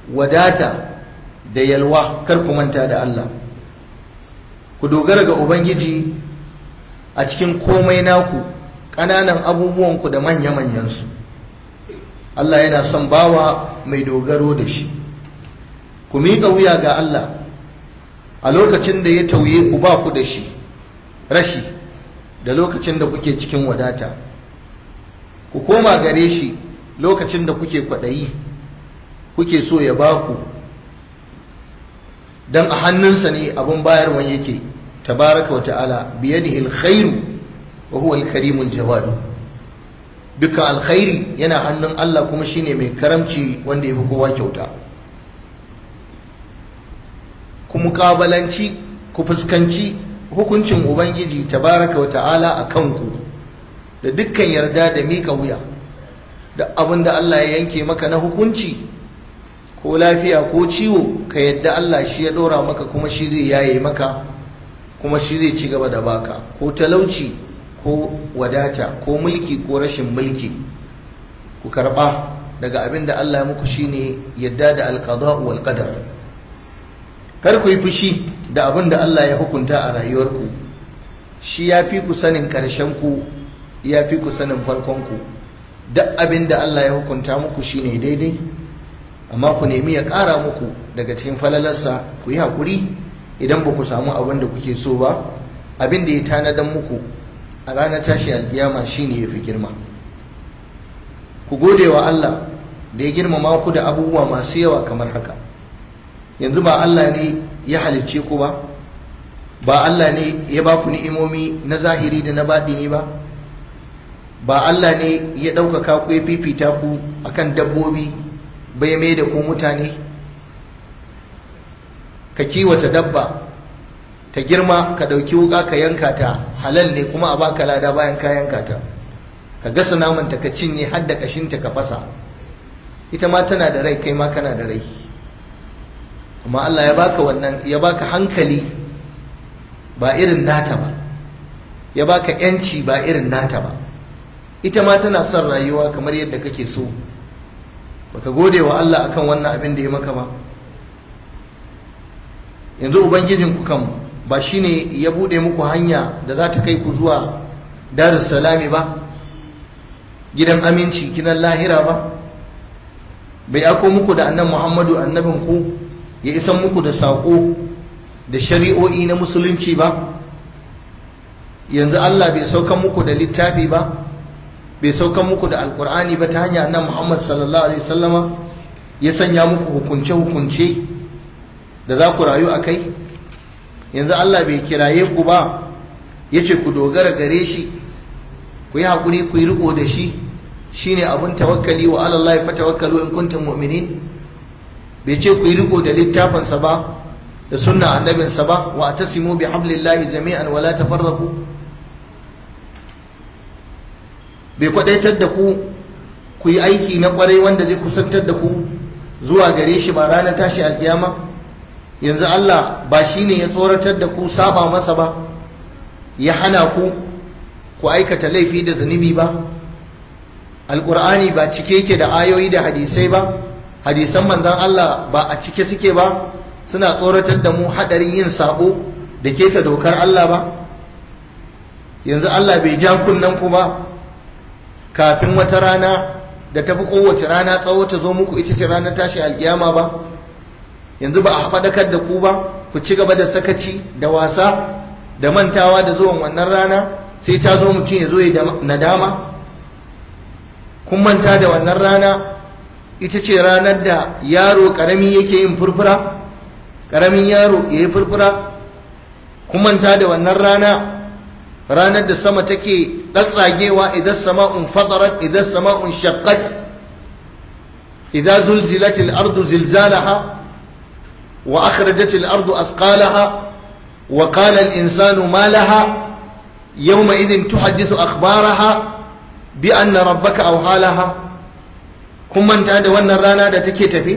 wadata da yalwa, kar ku manta da Allah. Ku dogara ga Ubangiji a cikin komai naku, ƙananan abubuwanku da manya-manyansu. Allah yana son bawa mai dogaro da shi. Ku miƙa wuya ga Allah a lokacin da ya tauye ku ba ku da shi, rashi, da lokacin da kuke cikin wadata. Ku koma gare shi lokacin da kuke kwaɗayi, kuke so ya ba ku, don a hannunsa ne abin bayarwan yake, tabaraka wa ta'ala, biyadihi alkhairu wa huwa alkarimul jawad. Dukkan alkhairi yana hannun Allah kuma shine mai karamci wanda ya fi kowa kyauta. Ku muƙabalanci, ku fuskanci hukuncin Ubangiji tabaraka wa ta'ala a kanku da dukkan yarda da mika wuya. Da abin da Allah ya yanke maka na hukunci, ko lafiya ko ciwo, ka yadda Allah shi ya ɗora maka kuma shi zai yaye maka kuma shi zai ci gaba da baka, ko talauci ko wadata ko mulki ko rashin mulki. Ku karɓa daga abin da Allah ya muku shine yadda da alqada'u wal qadar. Kar ku yi fushi da abin da Allah ya hukunta a rayuwarku. Shi ya fi ku sanin ƙarshen ku, ya fi ku sanin farkon ku. Duk abin da Allah ya hukunta muku shine daidai, amma ku nemi ya ƙara muku daga cikin falalarsa. Ku yi haƙuri idan ba ku samu abin da kuke so ba. Abin da ya tanadan muku a ranar tashi alkiyama shine ya fi girma. Ku gode wa Allah da ya girmama ku da abubuwa masu yawa kamar haka. Yanzu ba Allah ne ya halicce ku ba? Ba Allah ne ya ba ku ni'imomi na zahiri da na baɗini ba? Ba Allah ne ya ɗaukaka ku ya fifita ku akan dabbobi bai mai da ku mutane? Ka kiwata dabba ta girma, ka ɗauki wuƙa ka yanka ta, halal ne kuma a baka lada bayan ka yanka ta. Ka gasa namanta ka cinye har da ƙashinta ka fasa. Ita ma tana da rai, kai ma kana da rai. Amma Allah ya baka wannan, ya baka hankali ba irin nata ba, ya baka yanci ba irin nata ba. Ita ma tana son rayuwa kamar yadda kake so. Baka gode wa Allah akan wannan abin da ya maka ba. Yanzu ubangijinku kan ba shine ya bude muku hanya da za ta kai ku zuwa Darus Salami ba, gidan aminci, gidan lahira ba? Bai ako muku da annabi Muhammadu annabinku ya isan muku da saƙo da shari'o'i na musulunci ba? Yanzu Allah bai saukan muku da littafi ba, bai saukan muku da alkur'ani ba ta hanyar annabi Muhammad sallallahu alaihi wasallama, ya sanya muku hukunce-hukunce da za ku rayu a kai? Yanzu Allah bai kiraye ku ba, ya ce ku dogara gare shi, ku yi haƙuri, ku yi riƙo da shi, shine abin tawakkali, wa alallahi fatawakkalu in kuntum mu'minin. Bai ce ku yi riko da littafinsa ba da sunna annabinsa ba, wa atasimu bi hablillahi jami'an wa la tafarraqu. Bai kwadaitar da ku yi aiki na kwarai wanda zai kusantar da ku zuwa gare shi ba ranar tashi alkiyama? Yanzu Allah ba shine ya tsoratar da ku saba masa ba, ya hana ku aikata laifi da zunubi ba? Alqur'ani ba cike yake da ayoyi da hadisai ba? Hadisan manzon Allah ba a cike suke ba, suna tsoratar da mu hadarin yin sabo da keta dokar Allah ba? Yanzu Allah bai ja kunnan ku ba kafin wata rana da tafi kowace rana tsawo ta zo muku, ita ce ranar tashi alkiyama ba? Yanzu ba a faɗakar da ku ba, ku ci gaba da sakaci da wasa da mantawa da zuwan wannan rana, sai ta zo mutum ya zo ya nadama? Kun manta da wannan rana? Ita ce ranar da yaro ƙarami yake yin furfura, ƙaramin yaro ya yi furfura. Kun manta da wannan rana, ranar da sama take tsatsagewa, idan sama'un fatarat, idan sama'un shaqqat, idan zulzilatil ardu zilzalaha wa akhrajatil ardu asqalaha wa qala al insanu ma laha yawma idhin tuhaddithu akhbaraha bi anna rabbaka awhalaha. Kun manta da wannan rana da take tafe?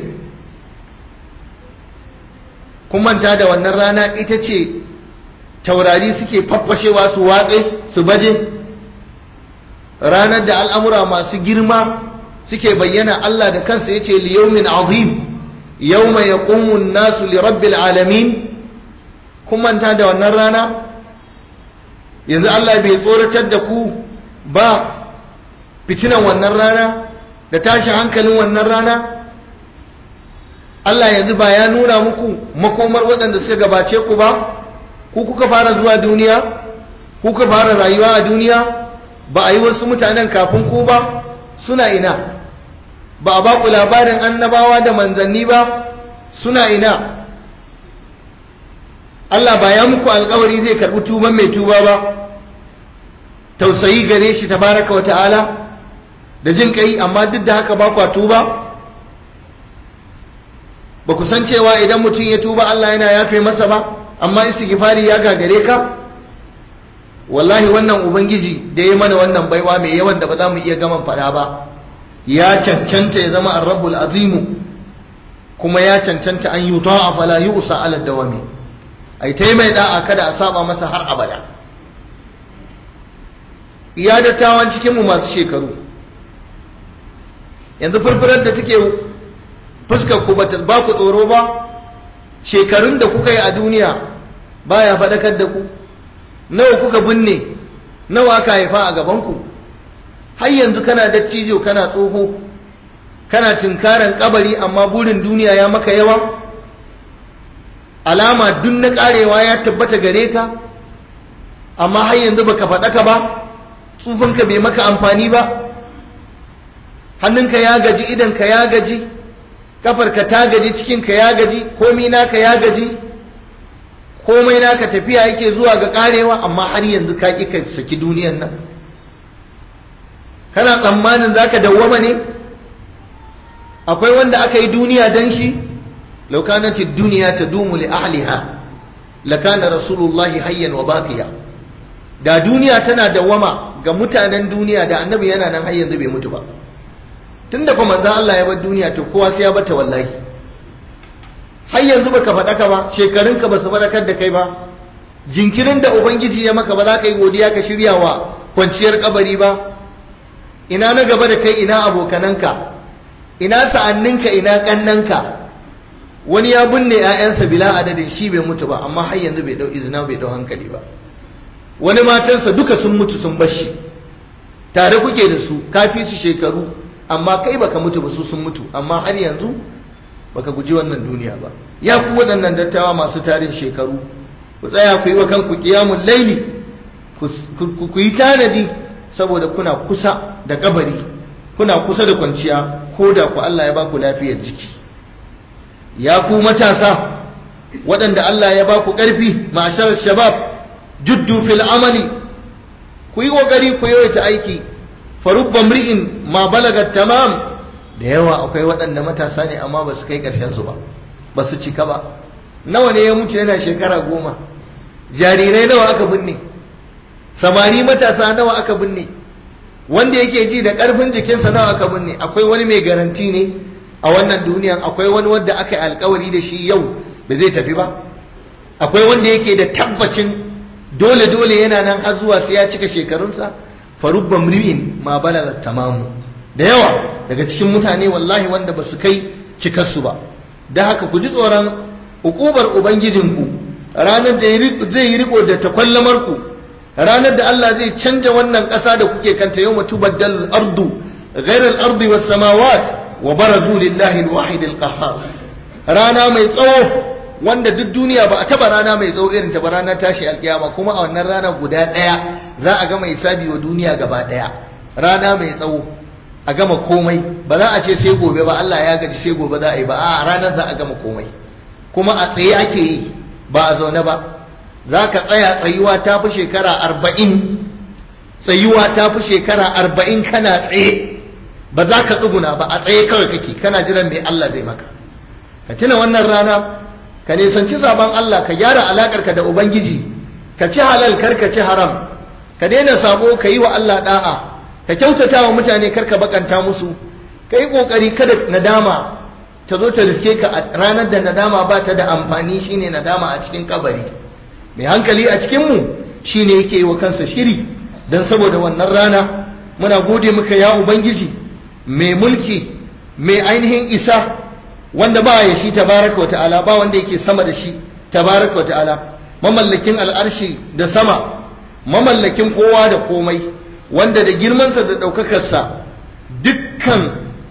Kun manta da wannan rana ita ce taurari suke faffashewa su watse su baje? Ranar da al'amura masu girma suke bayyana. Allah da kansa ya ce liyaumin azim, yawma yaqumu an-nasu li rabbil alamin, kun manta da wannan rana? Yanzu Allah bai tsoratar da ku ba fitinan wannan rana da tashin hankalin wannan rana? Allah yanzu ba ya nuna muku makomar waɗanda suka gabace ku ba? Ku kuka fara zuwa duniya, ku kuka fara rayuwa a duniya, ba a yi wasu mutanen kafin ku ba? Suna ina? Ba a ba ku labarin annabawa da manzanni ba? Suna ina? Allah ba ya muku alkawari zai karɓi tuban mai tuba ba? Tausayi gare shi tabaraka wa ta'ala da jin kai, amma duk da haka ba kwa tuba? Ba ku san cewa idan mutum ya tuba Allah yana yafe masa ba, amma istighfari ya gagare ka? Wallahi wannan ubangiji da ya mana wannan baiwa mai yawan da ba za mu iya gaman fada ba, ya cancanta ya zama ar-rabbul azimu, kuma ya cancanta an yuta'a fala yu'sa ala dawami, ai tai mai da'a kada a saba masa har abada. Iya dattawan cikin mu masu shekaru, yanzu furfurar da take fuskar ku bata ba ku tsoro ba? Shekarun da kuka yi a duniya baya faɗakar da ku? Nawa kuka binne, nawa aka haifa a gabanku? Har yanzu kana dattijo, kana tsoho, kana tinkaran kabari, amma burin duniya ya maka yawa? Alama duk na karewa ya tabbata gare ka, amma har yanzu baka faɗaka ba? Tsufanka bai maka amfani ba? Hannunka ya gaji, idanka ya gaji, kafarka ta gaji, cikinka ya gaji, komai naka ya gaji, komai naka tafiya yake zuwa ga karewa, amma har yanzu ka ƙi ka saki duniyan nan. Kana tsammanin zaka dawwama ne? Akwai wanda aka yi duniya dan shi? law kanat ad-dunya tadumu li ahliha lakana rasulullahi hayyan wa baqiya. Da duniya tana dawwama ga mutanen duniya da annabi yana nan har yanzu bai mutu ba. Tunda kuma manzon Allah ya bar duniya to kowa sai ya bata wallahi. Har yanzu baka faɗaka ba, shekarunka ba su faɗakar da kai ba, jinkirin da ubangiji ya maka ba za ka yi godiya ka shirya wa kwanciyar kabari ba. Ina na gaba da kai, ina abokananka, ina sa'anninka, ina kannanka. Wani ya binne 'ya'yansa bila adadin, shi bai mutu ba, amma har yanzu bai dau izina, bai dau hankali ba. Wani matansa duka sun mutu sun bar shi, tare kuke da su, kafi su shekaru, amma kai baka mutu ba, su sun mutu, amma har yanzu baka guji wannan duniya ba. Ya ku waɗannan dattawa masu tarin shekaru, ku tsaya ku yi wa kanku qiyamul laili, ku yi tanadi, saboda kuna kusa da kabari, kuna kusa da kwanciya, ko da ku Allah ya ba ku lafiyar jiki. Ya ku matasa waɗanda Allah ya ba ku ƙarfi, ma'ashar shabab, juddu fil amali, ku yi ƙoƙari ku yawaita aiki. Farubba mri'in ma balaga tamam, da yawa akwai waɗanda matasa ne amma ba su kai ƙarshen su ba, ba su cika ba. Nawa ne ya mutu yana shekara 10? Jarirai nawa aka binne? Samari matasa nawa aka binne? Wanda yake ji da ƙarfin jikinsa nawa aka binne? Akwai wani mai garanti ne a wannan duniyan? Akwai wani wanda aka yi alkawari da shi yau ba zai tafi ba? Akwai wanda yake da tabbacin dole yana nan har zuwa sai ya cika shekarunsa? Farubba mri'in ma balaga tamamu, da yawa daga cikin mutane wallahi wanda ba su kai cikarsu ba. Da haka ku ji tsoron hukubar ubangijinku ranar da zai yi riko da takwallamarku, ranar da Allah zai canja wannan ƙasa da kuke kanta, yau tubaddalu al-ardu ghayra al-ardi was samawat wa barazu lillahi al-wahid al-qahhar. Rana mai tsawo wanda duk duniya ba a taba rana mai tsawo irin ta ba, ranar tashi alkiyama, kuma a wannan rana guda ɗaya za a gama hisabi wa duniya gaba ɗaya. Rana mai tsawo a gama komai, ba za a ce sai gobe ba, Allah ya gaji sai gobe za a yi ba, a ranar za a gama komai, kuma a tsaye ake yi ba a zaune ba. Za ka tsaya, tsayuwa ta fi shekara 40, tsayuwa ta fi shekara 40 kana tsaye, ba za ka tsuguna ba, a tsaye kawai kake kana jiran mai Allah zai maka. Ka tuna wannan rana, ka nisanci sabon Allah, ka gyara alakarka da Ubangiji, ka ci halal kar ka ci haram, ka daina sabo, ka yi wa Allah da'a, ka kyautata wa mutane kar ka bakanta musu, ka yi kokari kada nadama ta zo ta riske ka a ranar da nadama ba ta da amfani, shine nadama a cikin kabari. Mai hankali a cikinmu shine yake yi wa kansa shiri don saboda wannan rana. Muna gode maka ya Ubangiji, mai mulki, mai ainihin isa, wanda ba ya shi tabaraka wa ta'ala, ba wanda yake sama da shi tabaraka wa ta'ala, mamallakin al'arshi da sama, mamallakin kowa da komai, wanda da girmansa da ɗaukakarsa dukkan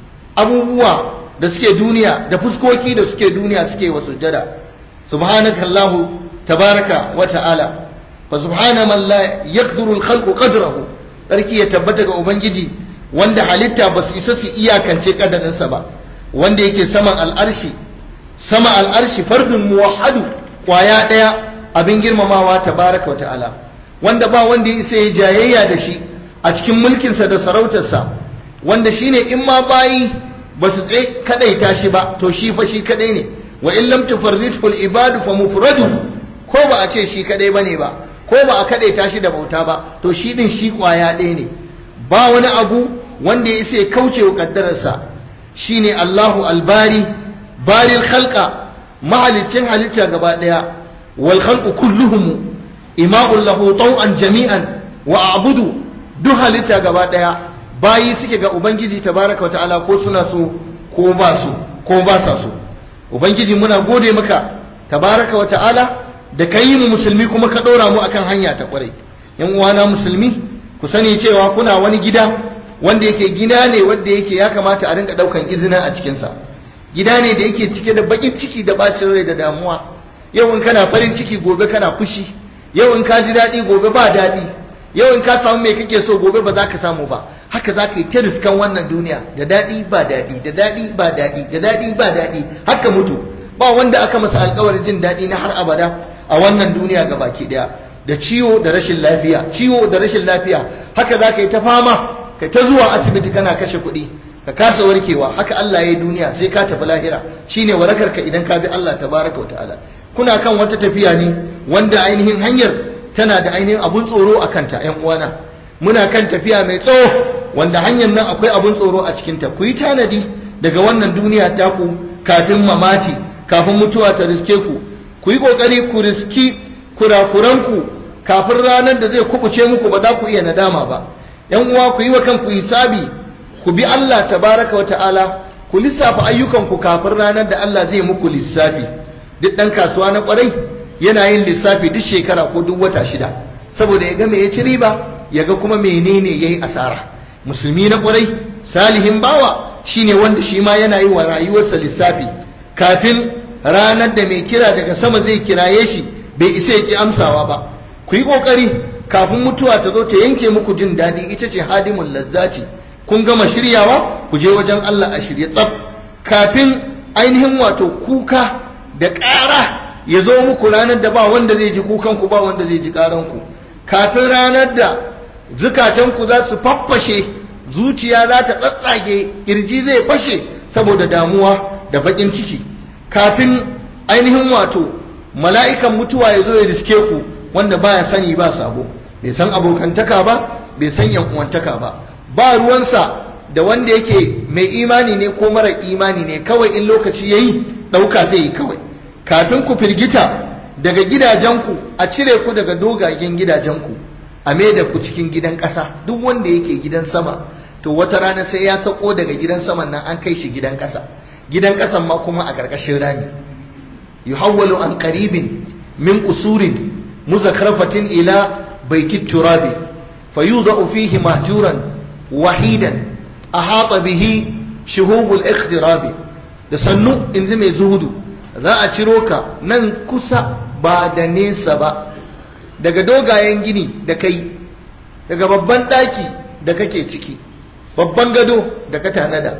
abubuwa da suke duniya da fuskoki da suke duniya suke wa sujjada. subhanaka Allahu tabaraka wa ta'ala, fa subhana man la yaqdiru al-khalqu qadrahu. Sarki ya tabbata ga ubangiji wanda halitta ba su isa su iyakance kadarinsa ba, wanda yake saman al'arshi, sama al'arshi fardun muwahhadu, kwaya daya abin girmamawa tabaraka wa ta'ala, wanda ba wanda ya isa ya jayayya da shi a cikin mulkinsa da sarautarsa, wanda shine in ma bayi ba su tsaye kadaita shi ba to shi fa shi kadai ne. wa in lam tufarridhu al-ibadu fa mufradu, ko ba a ce shi kadai bane ba, ko ba a kadaita shi da bauta ba, to shi din shi kwaya ɗaya ne. ba wani abu wanda ya isa ya kauce wa kaddararsa. shine Allahu albari, baril khalqa, mahalicin halitta gaba daya, wal khalqu kulluhum ima'un lahu taw'an jami'an wa a'budu, duk halitta gaba daya bayi suke ga ubangiji tabaraka wa ta'ala, ko suna so ko ba su ko ba sa so. ubangiji muna gode maka tabaraka wa ta'ala da kai mu musulmi kuma ka dora mu akan hanya ta kwarai. yan uwana musulmi, ku sani cewa kuna wani gida wanda yake gida ne wanda yake ya kamata a rinka daukan izina a cikin sa. gida ne da yake cike da bakin ciki da bacin rai da damuwa. yau in kana farin ciki gobe kana fushi, yau in ka ji daɗi gobe ba daɗi, yau in ka samu mai kake so gobe ba za ka samu ba. haka za ka yi ta riskan wannan duniya, da daɗi ba daɗi, da daɗi ba daɗi, da daɗi ba daɗi, haka mutu. ba wanda aka masa alƙawarin jin daɗi na har abada a wannan duniya ga baki ɗaya. da ciwo da rashin lafiya, ciwo da rashin lafiya, haka za ka yi ta fama, ka ta zuwa asibiti kana kashe kuɗi, ka kasa warkewa. haka Allah ya yi duniya, sai ka tafi lahira, shine warakarka idan ka bi Allah tabaraka wa ta'ala. kuna kan wata tafiya ne wanda ainihin hanyar tana da ainihin abun tsoro a kanta. yan uwana, muna kan tafiya mai tsawo wanda hanyar nan akwai abun tsoro a cikinta. ku yi tanadi daga wannan duniya taku kafin mamati, kafin mutuwa ta riske ku. ku yi kokari ku riski kurakuranku kafin ranar da zai kubuce muku, ba za ku iya nadama ba. yan uwa, ku yi wa kanku hisabi, ku bi Allah tabaraka wa ta'ala, ku lissafa ayyukanku kafin ranar da Allah zai muku lissafi. duk dan kasuwa na kwarai yana yin lissafi duk shekara ko duk wata 6, saboda ya ga me ya ci riba, ya ga kuma menene yayi asara. musulmi na kwarai, salihin bawa, shine wanda shi ma yana yi wa rayuwarsa lissafi kafin ranar da mai kira daga sama zai kiraye shi bai isa ya ki amsawa ba. ku yi kokari kafin mutuwa ta zo ta yanke muku jin daɗi, ita ce hadimul lazzati. kun gama shiryawa, ku je wajen Allah a shirye tsaf, kafin ainihin wato kuka da ƙara ya zo muku ranar da ba wanda zai ji kukanku, ba wanda zai ji ƙaranku, kafin ranar da zukatanku za su faffashe, zuciya za ta tsatsage, kirji zai fashe saboda damuwa da baƙin ciki, kafin ainihin wato mala'ikan mutuwa ya zo ya riske ku, wanda baya sani ba sabo, bai san abokantaka ba, bai san yan'uwantaka ba, ba ruwansa da wanda yake mai imani ne ko mara imani ne, kawai in lokaci yayi ɗauka zai yi kawai. kafin ku firgita daga gidajenku, a cire ku daga dogagen gidajenku, a maida ku cikin gidan ƙasa. duk wanda yake gidan sama to wata rana sai ya sako daga gidan saman nan an kai shi gidan ƙasa. gidan ƙasan ma kuma a ƙarƙashin rami. yuhawwalu an qaribin min qusurin muzakrafatin ila baitit turabi fayudau fihi mahjuran wahidan ahata bihi shuhubul ikhtirabi. da sannu in ji mai zuhudu, za a ciro ka nan kusa ba da nesa ba, daga dogayen gini da kai, daga babban ɗaki da kake ciki, babban gado da ka tanada,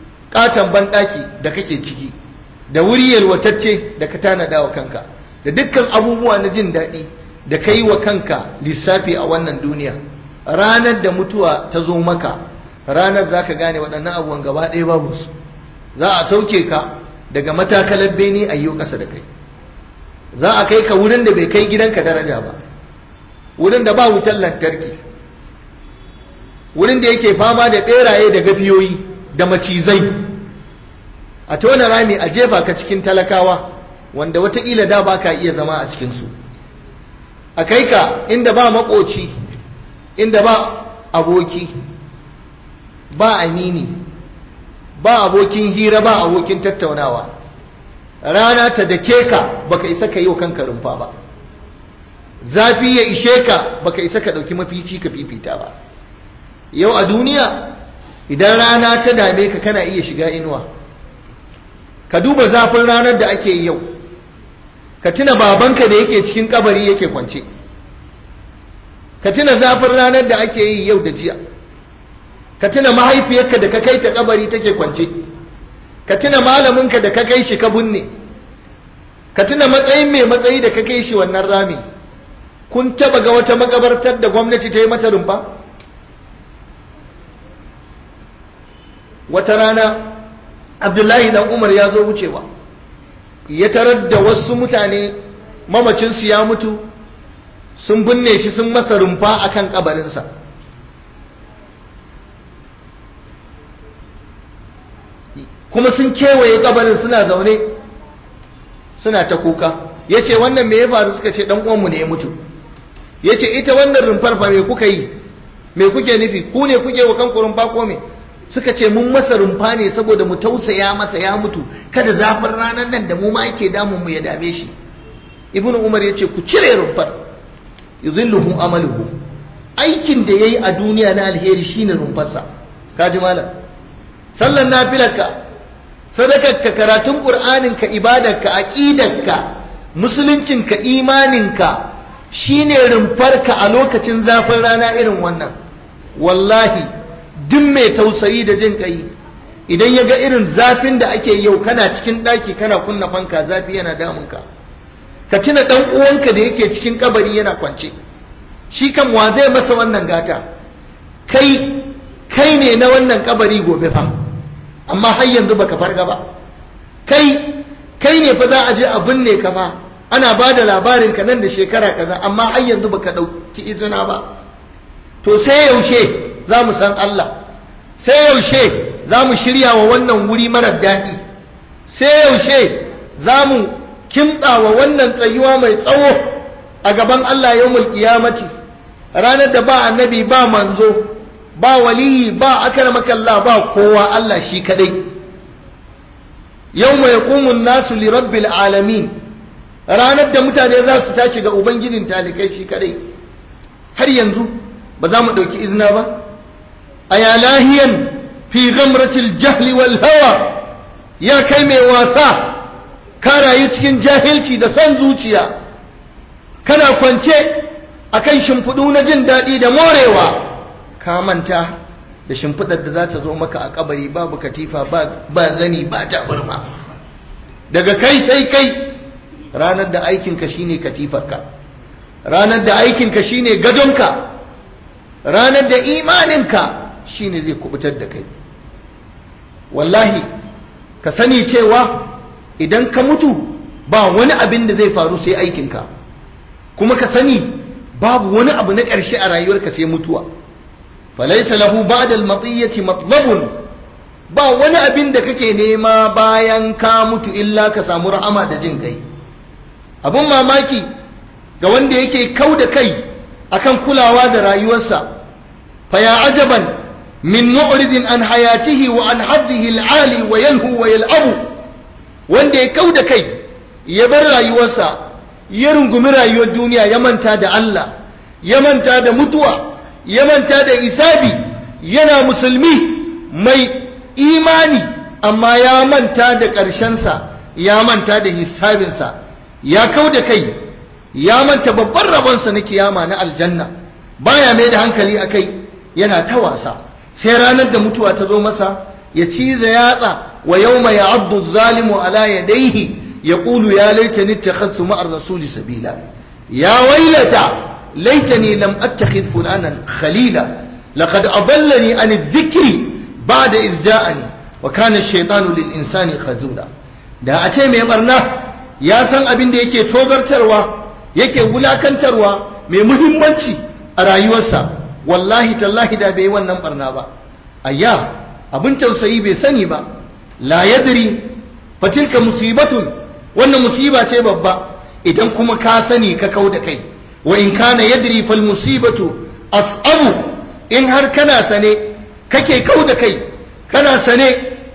ƙaton ban ɗaki da kake ciki, da wuri yalwatacce da ka tanada wa kanka, da dukkan abubuwa na jin daɗi da ka yi wa kanka lissafi a wannan duniya. ranar da mutuwa ta zo maka, ranar za ka gane waɗannan abubuwan gaba ɗaya babu su. za a sauke ka daga matakalar bene a yi ƙasa da kai, za a kai ka wurin da bai kai gidanka daraja ba, wurin da ba wutar lantarki, wurin da yake fama da ɓeraye da gafiyoyi da macizai, a tona rami a jefa ka cikin talakawa wanda wataƙila da ba ka iya zama a cikinsu, a kai ka inda ba maƙoci, inda ba aboki, ba amini, ba abokin hira ba abokin tattaunawa, rana ta dake ka baka isa ka yi wa kanka rumfa ba, zafi ya ishe ka baka isa ka ɗauki mafici ka fifita ba. Yau a duniya idan rana ta dame ka kana iya shiga inuwa. Ka duba zafin ranar da ake yi yau, ka tuna babanka da yake cikin kabari yake kwance, ka tuna zafin ranar da ake yi yau da jiya, ka tuna mahaifiyarka da ka kai ta kabari take kwance, ka tuna malaminka da ka kai shi ka binne, ka tuna matsayin mai matsayi da ka kai shi wannan rami. Kun taba ga wata makabartar da gwamnati ta yi mata rumfa? Wata rana Abdullahi dan Umar ya zo wucewa, ya tarar da wasu mutane mamacinsu ya mutu, sun binne shi sun masa rumfa akan kabarinsa. Kuma sun kewaye kabarin suna zaune suna ta kuka. Ya ce wannan me ya faru? Suka ce dan uwanmu ne ya mutu. Ya ce ita wannan rumfar fa me kuka yi, me kuke nufi, ku ne kuke wa kanku rumfa ko me? Suka ce mun masa rumfa ne saboda mu tausaya masa, ya mutu kada zafin ranar nan da mu ma yake damun mu ya dame shi. Ibnu Umar ya ce ku cire rumfar, yuzilluhu amaluhu, aikin da yayi a duniya na alheri shine rumfarsa. Kaji malam, sallan nafilarka, sadakarka, karatun qur'aninka, ibadarka, aqidarka, musuluncinka, imaninka shine rumfarka a lokacin zafin rana irin wannan. Wallahi duk mai tausayi da jin kai idan ya ga irin zafin da ake yau, kana cikin daki kana kunna fanka, zafi yana damunka, ka tuna dan uwanka da yake cikin kabari yana kwance, shi kan wa zai masa wannan gata? Kai ne na wannan kabari gobe fa, amma har yanzu baka farga ba. Kai ne fa za a je a binne ka fa, ana ba da labarin ka nan da shekara kaza, amma har yanzu baka dauki izina ba. To sai yaushe za mu san Allah? Sai yaushe za mu shirya wa wannan wuri marar daɗi? Sai yaushe za mu kimtsa wa wannan tsayuwa mai tsawo a gaban Allah yawmul qiyamati, ranar da ba annabi, ba manzo, ba waliyi, ba akramakallah, ba kowa, Allah shi kadai. Yawma yaqumun nasu li rabbil alamin, ranar da mutane za su tashi ga ubangijin talikai shi kadai. Har yanzu ba za mu ɗauki izina ba? aya lahiyan fi ghamratil jahli wal hawa, ya kai mai wasa, ka rayu cikin jahilci da son zuciya, kana kwance akan shimfiɗu na jin daɗi da morewa, ka manta da shimfiɗar da za ta zo maka a kabari, babu katifa, ba zani, ba tabarma, daga kai sai kai. Ranar da aikinka shine katifarka, ranar da aikinka shine gadonka, ranar da imaninka shine zai kubutar da kai. Wallahi ka sani cewa idan ka mutu ba wani abin da zai faru sai aikinka, kuma ka sani babu wani abu na ƙarshe a rayuwarka sai mutuwa. falaisa lahu ba'da al-matiyati matlabun, ba wani abin da kake nema bayan ka mutu illa ka samu rahama da jin kai. Abun mamaki ga wanda yake kau da kai akan kulawa da rayuwarsa. fa ya ajaban min mu'ridin an hayatihi wa an haddihi al-ali wa yanhu wa yal'abu, wanda ya kau da kai ya bar rayuwarsa, ya rungumi rayuwar duniya, ya manta da Allah, ya manta da mutuwa, ya manta da isabi, yana musulmi mai imani amma ya manta da ƙarshensa, ya manta da hisabinsa, ya kau da kai, ya manta babban rabonsa na kiyama na aljanna, baya mai da hankali a kai, yana ta wasa. Sai ranar da mutuwa ta zo masa, ya ciza yatsa, wa yawma ya'addu zalimu ala yadayhi yaqulu ya laitani ittakhadhtu ma'ar rasuli sabila, ya wailata laitani lam attakhidh fulanan khalila, laqad adallani an adh-dhikri ba'da idh ja'ani wa kana ash-shaytanu lil insani khazula. Da a ce mai barna ya san abin da yake tozartarwa, yake wulakantarwa, mai muhimmanci a rayuwarsa, wallahi tallahi da bai wannan barna ba. Ayya, abin tausayi bai sani ba. La yadri fatilka musibatun, wannan musiba ce babba. Idan kuma ka sani ka kau da kai, wa in kana yadri fal musibatu as'abu, in har kana sane kake kau da kai, kana sane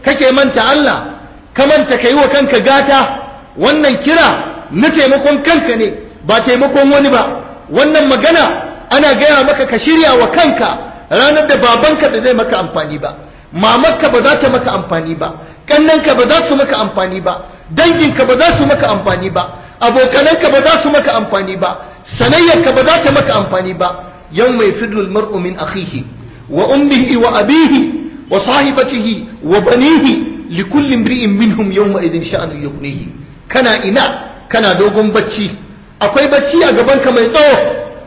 kake manta Allah, ka manta kai wa kanka gata. Wannan kira na taimakon kanka ne ba taimakon wani ba. Wannan magana ana gaya maka ka shirya wa kanka ranar da babanka da zai maka amfani ba, mamarka ba za ta maka amfani ba, kannanka ba za su maka amfani ba, danginka ba za su maka amfani ba, abokananka ba za su maka amfani ba, sanayyarka ba za ta maka amfani ba. yawma yafirru almar'u min akhihi wa ummihi wa abihi wa sahibatihi wa banihi likulli imri'in minhum yawma idhin sha'nu yughnihi. Kana ina kana dogon bacci, akwai bacci a gabanka mai tsawo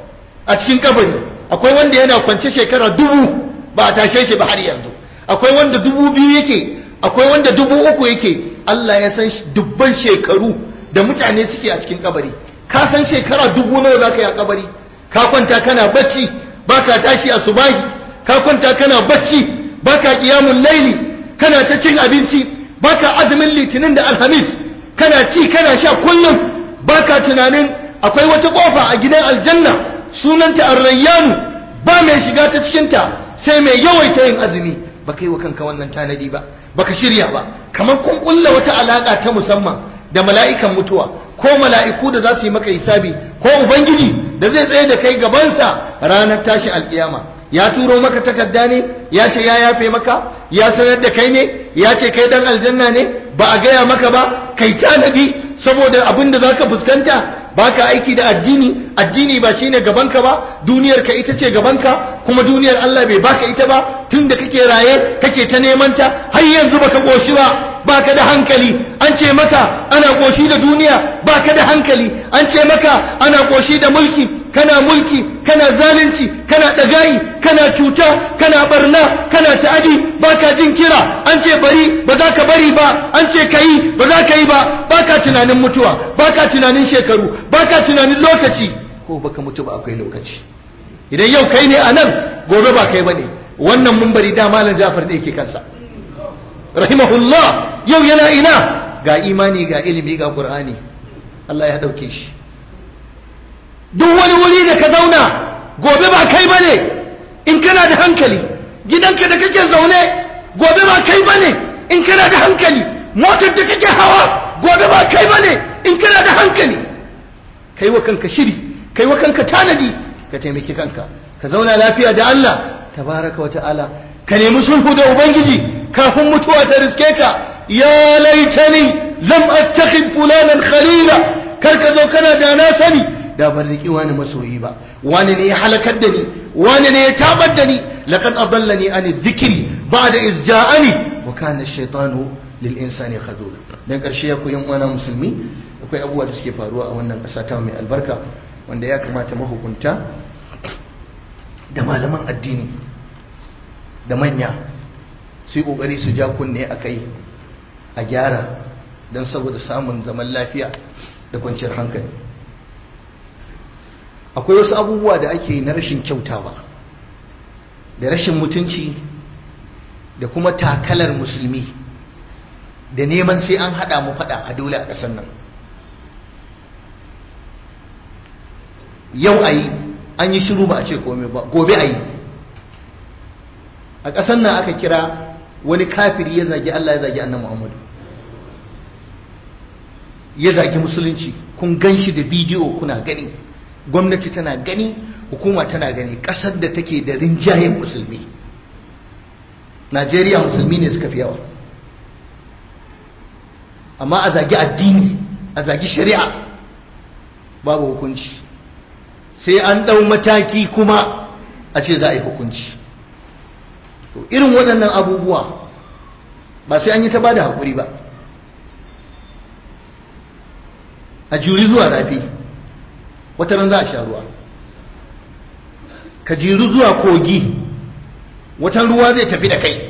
a cikin kabari. Akwai wanda yana kwance shekara 1000 ba a tashe shi ba har yanzu, akwai wanda 2000 yake, akwai wanda 3000 yake. Allah ya san dubban shekaru da mutane suke a cikin kabari. Ka san shekara 1000 nawa zaka yi a kabari? Ka kwanta kana bacci baka tashi asubahi, ka kwanta kana bacci baka qiyamul laili, kana ta cin abinci, baka azumin litinin da alhamis, kana ci kana sha kullum, baka tunanin akwai wata kofa a gidan aljanna sunanta ar-rayyanu, ba mai shiga ta cikin ta sai mai yawaita yin azumi. Baka yi wa kanka wannan tanadi ba, baka shirya ba. Kamar kun kulla wata alaka ta musamman da mala'ikan mutuwa ko mala'iku da za su yi maka hisabi ko ubangiji da zai tsaye da kai gabansa ranar tashi alkiyama. Ya turo maka takarda ne, ya ce ya yafe maka, ya sanar da kai ne, ya ce kai dan aljanna ne, ba a gaya maka ba. Kai tanadi saboda abin da za ka fuskanta. Baka aiki da addini, addini ba shine gabanka ba, duniyar ka ita ce gabanka, kuma duniyar Allah bai baka ita ba. Tunda kake raye kake ta neman ta, har yanzu baka koshi ba, baka da hankali. An ce maka ana koshi da duniya, baka da hankali. An ce maka ana koshi da mulki, kana mulki, kana zalunci, kana dagayi, kana cuta, kana barna, kana ta'adi, baka jin kira. An ce bari ba za ka bari ba, an ce kai ba za ka yi ba. Baka tunanin mutuwa, baka tunanin shekaru, baka tunanin lokaci. Ko baka mutu ba akwai lokaci. Idan yau kai ne a nan, gobe ba kai bane. Wannan munbari da malam Jafar da yake kansa rahimahullah, yau yana ina? Ga imani, ga ilimi, ga Qur'ani. Allah ya dauke shi. Duk wani wuri da ka zauna gobe ba kai bane in kana da hankali. Gidanka da kake zaune gobe ba kai bane in kana da hankali. Motar da kake hawa gobe ba kai bane in kana da hankali. Kai wa kanka shiri, kai wa kanka tanadi, ka taimaki kanka, ka zauna lafiya da Allah tabaraka wa ta'ala, ka nemi sulhu da ubangiji kafin mutuwa ta riske ka. Ya laitani lam attakhid fulanan khalila, kar ka zo kana da na sani da ban riki wani masoyi ba, wani ne ya halakar da ni, wani ne ya tabar da ni. Laqad adallani an dhikri ba'da iz ja'ani wa kana ash-shaytanu lil insani khazula. Dan karshe ya koyan uwana musulmi, akwai abubuwa da suke faruwa a wannan ƙasa ta mai albarka wanda ya kamata mahukunta da malaman addini da manya su yi ƙoƙari su ja kunne a kai a gyara don saboda samun zaman lafiya da kwanciyar hankali. Akwai wasu abubuwa da ake na rashin kyautawa da rashin mutunci da kuma takalar musulmi da neman sai an haɗa mu faɗa a dole a ƙasar nan. Yau a yi an yi shiru ba a ce komai ba, gobe a yi. A ƙasar nan aka kira wani kafiri ya zagi Allah, ya zagi annabi Muhammadu, ya zagi musulunci. Kun gan shi da bidiyo kuna gani, gwamnati tana gani, hukuma tana gani. Ƙasar da take da rinjayen musulmi, Najeriya musulmi ne suka fi yawa, amma a zagi addini, a zagi shari'a babu hukunci. Sai an ɗau mataki kuma a ce za a yi hukunci. To irin waɗannan abubuwa ba sai an yi ta ba da haƙuri ba, a juri zuwa rafi, wata ran za a sha ruwa. Ka jiru zuwa kogi, watan ruwa zai tafi da kai.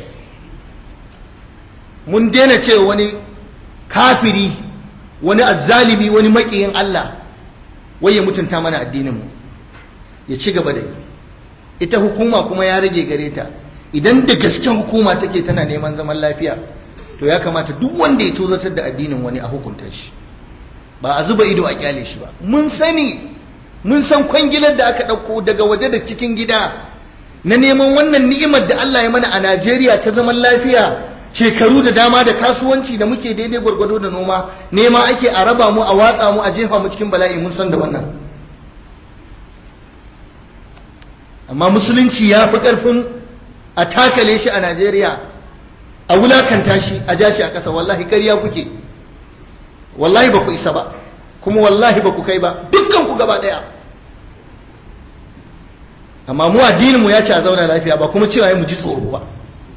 Mun daina ce wani kafiri, wani azzalimi, wani maƙiyin Allah wai ya mutunta mana addininmu, ya ci gaba da yi. Ita hukuma kuma ya rage gare ta, idan da gaske hukuma take tana neman zaman lafiya, to ya kamata duk wanda ya tozatar da addinin wani a hukunta shi, ba a zuba ido a kyale shi ba. Mun sani, mun san kwangilar da aka ɗauko daga waje da cikin gida na neman wannan ni'imar da Allah ya mana a Najeriya ta zaman lafiya shekaru da dama da kasuwanci da muke daidai gwargwado da noma, nema ake a raba mu, a watsa mu, a jefa mu cikin bala'i. Mun san da wannan. Amma musulunci ya fi ƙarfin a takale shi a Najeriya, a wulakanta shi, a ja shi a ƙasa. Wallahi ƙarya kuke, wallahi ba ku isa ba, kuma wallahi ba ku kai ba, dukkan ku gaba ɗaya. Amma mu addinin mu ya ce a zauna lafiya, ba kuma cewa mu ji tsoro ba.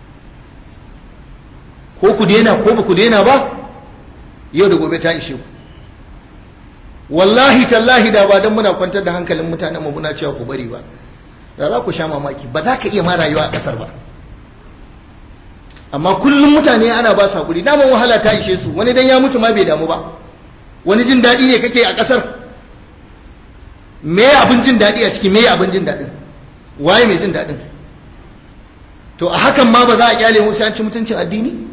Ko ku daina ko ba ku daina ba, yau da gobe ta ishe ku. Wallahi tallahi da ba dan muna kwantar da hankalin mutanen mu muna cewa ku bari ba, da za ku sha mamaki, ba za ka iya ma rayuwa a ƙasar ba. Amma kullum mutane ana ba su hakuri, daman wahala ta ishe su, wani dan ya mutu ma bai damu ba. Wani jin daɗi ne kake a ƙasar? Me abin jin daɗi a ciki? Me abin jin daɗin? Waye mai jin daɗin? To a hakan ma ba za a kyale mu sai an ci mutuncin addini?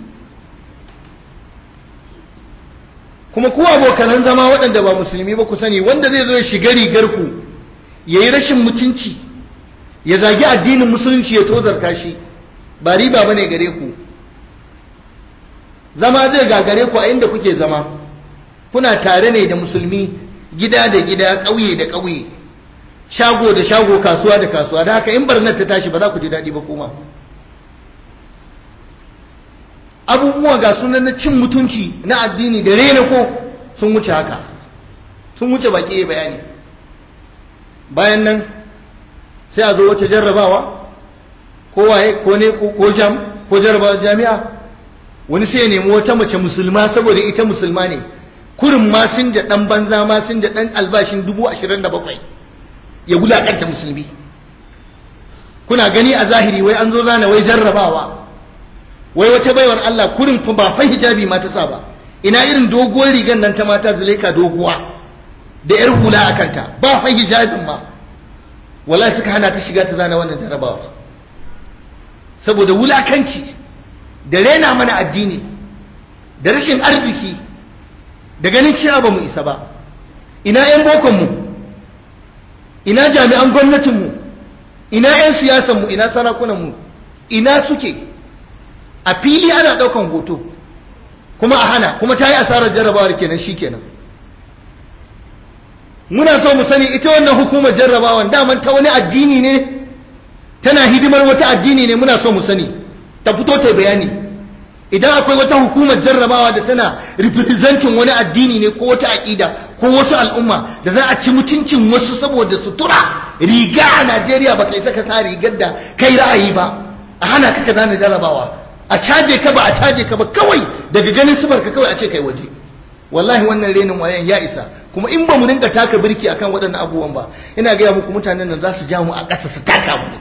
Kuma ku abokanan zama waɗanda ba musulmi ba, ku sani wanda zai zo ya shiga rigar ku ya yi rashin mutunci, ya zagi addinin musulunci, ya tozarta shi, ba riba bane gare ku. Zama zai gagare ku a inda kuke zama, kuna tare ne da musulmi, gida da gida, ƙauye da ƙauye, shago da shago, kasuwa da kasuwa. Da haka in barnar ta tashi ba za ku ji daɗi ba kuma. Abubuwa ga sunan na cin mutunci na addini da rena ko sun wuce haka, sun wuce baki bayani. Bayan nan sai a zo wata jarrabawa, ko waye ko ne ko jam ko jarrabawa jami'a, wani sai ya nemi wata mace musulma saboda ita musulma ne, kurin masinja dan banza, masinja dan albashin 27,000 ya wulakanta musulmi. Kuna gani a zahiri wai an zo zana wai jarrabawa, wai wata baiwar Allah kurin fa ba fa hijabi ma ta sa ba, ina irin doguwar rigan nan ta mata zulaika doguwa da yar hula a kanta, ba fa hijabin ma. Wallahi suka hana ta shiga ta zana wannan jarrabawa saboda wulakanci da rena mana addini da rashin arziki da ganin cewa ba mu isa ba. Ina 'yan bokonmu, ina jami'an gwamnatinmu, ina 'yan siyasanmu, ina sarakunanmu, ina suke? A fili ana ɗaukan hoto kuma a hana, kuma ta yi asarar jarrabawar kenan, shi kenan. Muna so mu sani ita wannan hukumar jarrabawan daman ta wani addini ne, tana hidimar wata addini ne, muna so mu sani, ta fito ta bayani. Idan akwai wata hukumar jarrabawa da tana representing wani addini ne ko wata aƙida ko wasu al'umma da za a ci mutuncin wasu saboda sutura riga a Najeriya, ba kai saka sa rigar da kai ra'ayi ba, a hana ka zana jarrabawa, a caje ka ba a caje ka ba, kawai daga ganin sifar ka kawai a ce kai waje. Wallahi wannan renin wayan ya isa. Kuma in ba mu dinga taka birki akan waɗannan abubuwan ba, ina gaya muku mutanen nan za su ja mu a ƙasa su taka mu ne.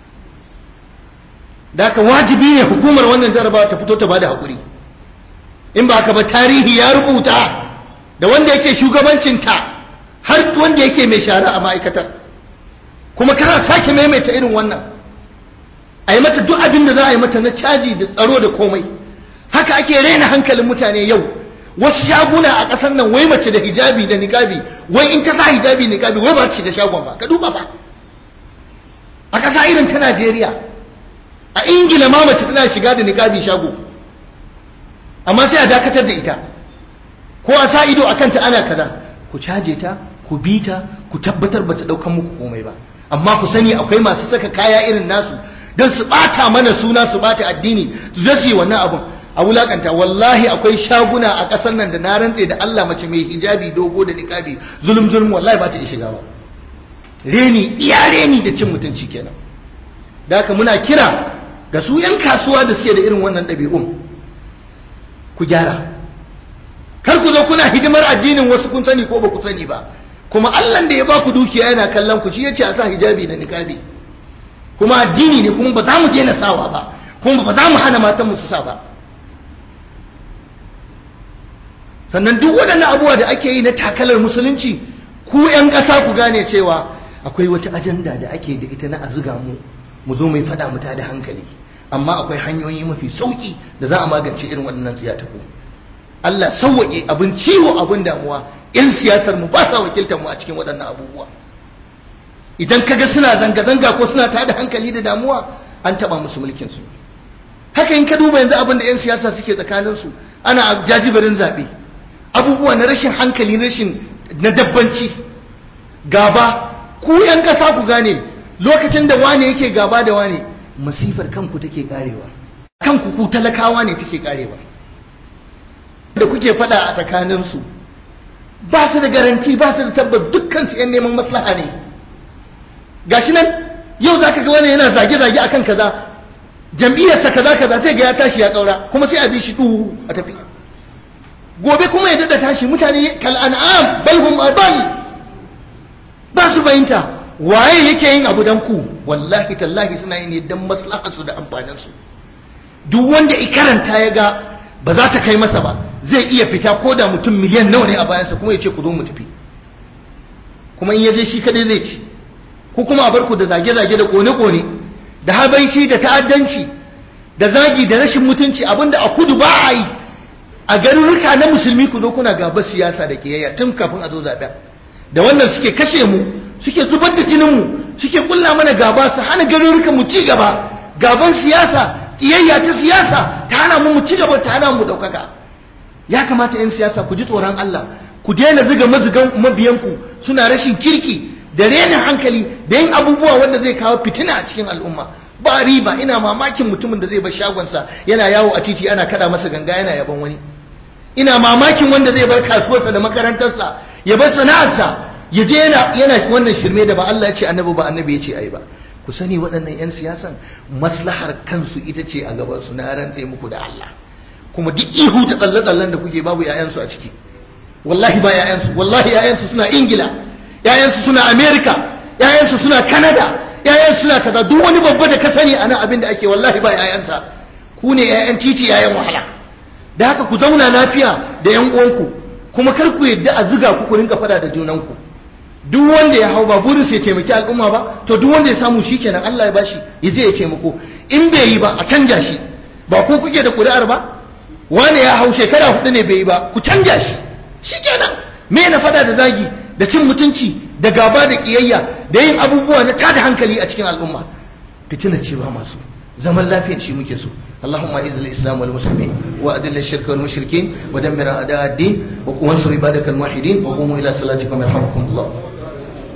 Da haka wajibi ne hukumar wannan jarabawa ta fito ta bada hakuri. In ba haka ba tarihi ya rubuta da wanda yake shugabancinta har wanda yake mai shara a ma'aikatar. Kuma kana sake maimaita irin wannan, a yi mata duk abin da za a yi mata na caji da tsaro da komai. Haka ake raina hankalin mutane yau. Wasu shaguna a ƙasar nan wai mace da hijabi da niqabi, wai in ta sa hijabi niqabi wai ba ta shiga shagon ba. Ka duba ba, a ƙasa irin ta Najeriya, a Ingila ma mace tana shiga da niqabi shago, amma sai a dakatar da ita ko a sa ido akan ta ana kaza. Ku caje ta, ku bi ta, ku tabbatar bata daukan muku komai ba. Amma ku sani akwai masu saka kaya irin nasu don su bata mana suna, su bata addini, su zai wannan abun a wulakanta. Wallahi akwai shaguna a ƙasar nan da na rantse da Allah mace mai hijabi dogo da niqabi zulum wallahi ba ta iya shiga ba. Reni, iya reni da cin mutunci kenan. Da haka muna kira ga su 'yan kasuwa da suke da irin wannan ɗabi'un, ku gyara. Kar ku zo kuna hidimar addinin wasu kun sani ko ba ku sani ba. Kuma Allah da ya ba ku dukiya yana kallon ku, shi yace a sa hijabi da niqabi. Kuma addini ne, kuma ba za mu daina sawa ba, kuma ba za mu hana matan mu su sa ba. Sannan duk waɗannan abubuwa da ake yi na takalar musulunci, ku 'yan ƙasa ku gane cewa akwai wata ajanda da ake da ita na a zuga mu zo mai faɗa mu ta da hankali. Amma akwai hanyoyi mafi sauƙi da za a magance irin waɗannan tsiyataku. Allah sauwaƙe abin ciwo, abin damuwa. 'Yan siyasar mu ba sa wakiltar mu a cikin waɗannan abubuwa. Idan kaga suna zanga-zanga ko suna tada hankali da damuwa, an taɓa musu mulkin su. haka in ka duba yanzu abin da 'yan siyasa suke tsakaninsu, ana jajibirin zaɓe, abubuwa na rashin hankali, na dabbanci, gaba. Ku 'yan ƙasa ku gane, lokacin da wane yake gaba da wane, masifar kanku take karewa, kanku ku talakawa ne take karewa. Da kuke faɗa a tsakaninsu ba su da garanti, ba su da tabbas, dukkan su 'yan neman maslaha ne. Gashi nan yau zaka ga wani yana zage-zage akan kaza, jam'iyyarsa kaza sai ga ya tashi ya kaura, kuma sai a bi shi duhu a tafi. Gobe kuma ya dada tashi, mutane kal an'am bal hum adall, ba su bayinta. Waye yake yin abu dan ku? Wallahi tallahi suna yin ne dan maslahar su da amfanin su. Duk wanda i karanta ya ga ba za ta kai masa ba, zai iya fita ko da mutum miliyan nawa ne a bayansa, kuma ya ce ku zo mu tafi. Kuma in ya je shi kadai zai ci. Ko kuma a bar ku da zage-zage da kone-kone, da habaici da ta'addanci, da zagi da rashin mutunci, abinda a kudu ba a yi. A garuruka na musulmi ku zo kuna gabar siyasa da kiyayya tun kafin a zo zaɓen. Da wannan suke kashe mu, suke zubar da jinin mu, suke kulla mana gaba, su hana garurukan mu ci gaba. Gaban siyasa, kiyayya ta siyasa ta hana mu ci gaba, ta hana mu ɗaukaka. Ya kamata 'yan siyasa ku ji tsoron Allah, ku daina ziga mazigan mabiyanku suna rashin kirki da renin hankali da yin abubuwa wanda zai kawo fitina a cikin al'umma. Ba riba. Ina mamakin mutumin da zai bar shagonsa yana yawo a titi ana kada masa ganga yana yaban wani. Ina mamakin wanda zai bar kasuwarsa da makarantarsa ya bar sana'arsa ya je yana wannan shirme da ba Allah ya ce annabi ba annabi ya ce ai ba. Ku sani waɗannan 'yan siyasan maslahar kansu ita ce a gaban su, na rantse muku da Allah. Kuma duk ihu ta tsalle-tsallen da kuke babu 'ya'yansu a ciki. Wallahi ba 'ya'yansu, wallahi 'ya'yansu suna Ingila, 'ya'yansu suna Amerika, 'ya'yansu suna Canada, 'ya'yansu suna kaza. Duk wani babba da ka sani ana abin da ake, wallahi ba 'ya'yansa. Ku ne 'ya'yan titi, 'ya'yan wahala. Da haka ku zauna lafiya da 'yan uwanku, kuma kar ku yadda a zuga ku rinka fada da junanku. Duk wanda ya hau ba burin sai taimaki al'umma ba, to duk wanda ya samu shikenan Allah ya bashi ya je ya taimako. In bai yi ba a canja shi. Ba ku kuke da ƙuri'ar ba? Wani ya hau shekara 4 ne bai yi ba, ku canja shi. Shikenan. Me na fada da zagi, da cin mutunci, da gaba da kiyayya, da yin abubuwa na tada hankali a cikin al'umma? Fitina ce ba masu. Zaman lafiyar shi muke so. اللهم اعز الاسلام والمسلمين واذل الشرك والمشركين ودمر اعداء الدين وانصر عبادك الموحدين وقوموا الى صلاتكم يرحمكم الله.